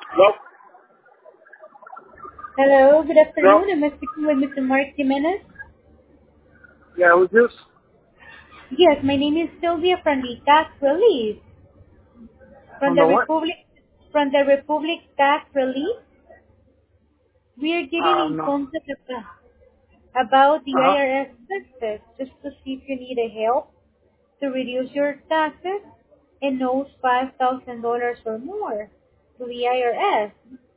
Hello? Hello, good Hello? afternoon. I'm speaking with Mr. Mark Jimenez. Yeah, who's this? Yes, my name is Sylvia from the Tax Relief. From From the the what? Republic from the Republic Tax Relief. We are giving No. informed about the Uh-huh. IRS taxes just to see if you need a help to reduce your taxes and owes $5,000 or more to the IRS.